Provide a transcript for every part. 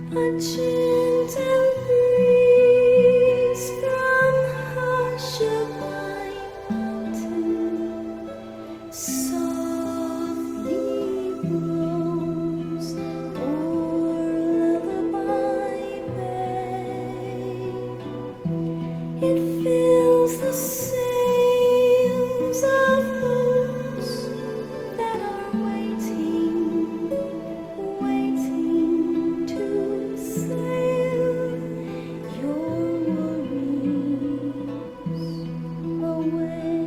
A gentle breeze from Hushabye Mountain softly blows o'er Lullaby Bay. It fills the sails of boats that are waiting, waiting to sail your worries away.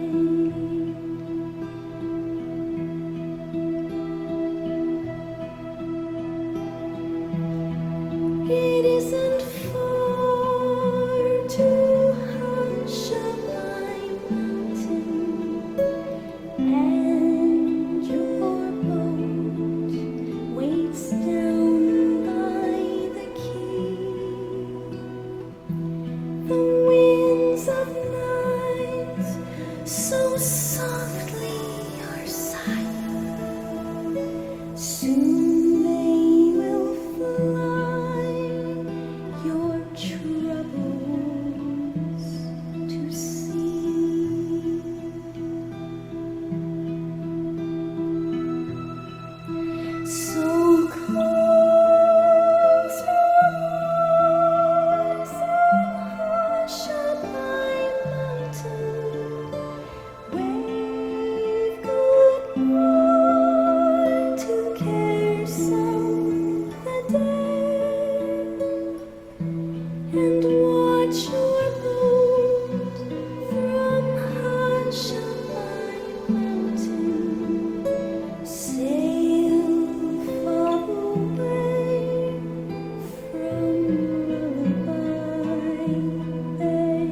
It isn't far to Hushabye Mountain, and your boat waits down by the quay. The winds of night so softly are sighing. Soon they will fly your troubles to sea. So close your eyes on Hushabye Mountain. Wave goodbye to cares of the day, and watch your boat from Hushabye Mountain sail far away from Lullaby Bay.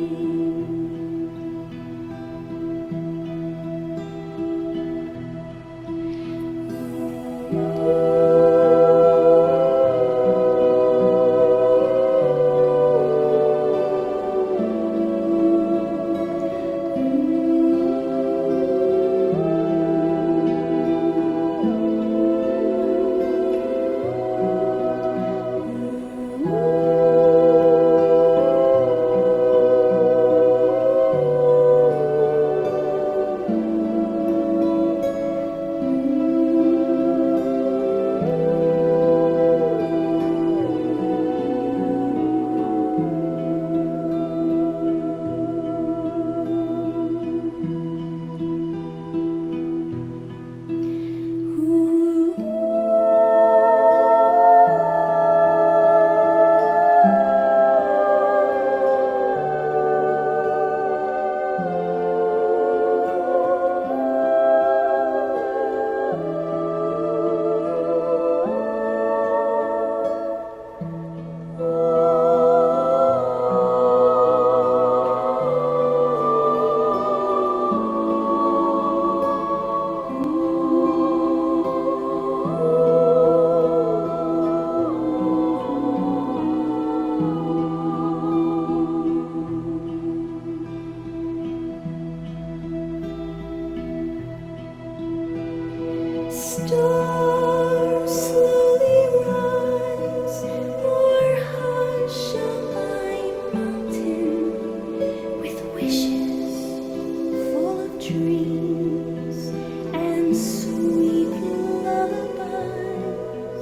Stars slowly rise o'er Hushabye Mountain with wishes full of dreams and sweet lullabies.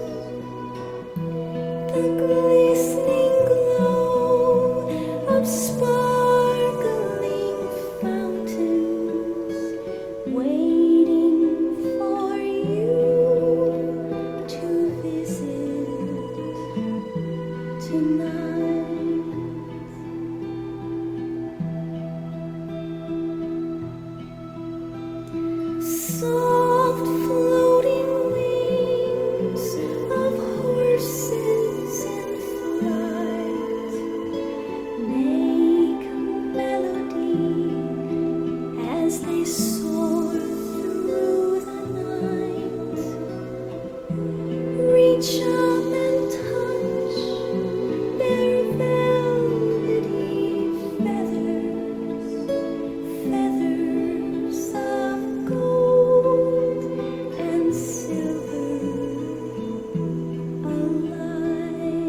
The glistening glow of sparkling fountains waiting for you to visit tonight. Soft floating wings of horses in flight make melody as they soar through the night. Reach up and touch their velvety feathers, feathers of gold and silver alike.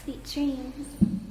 Sweet dreams.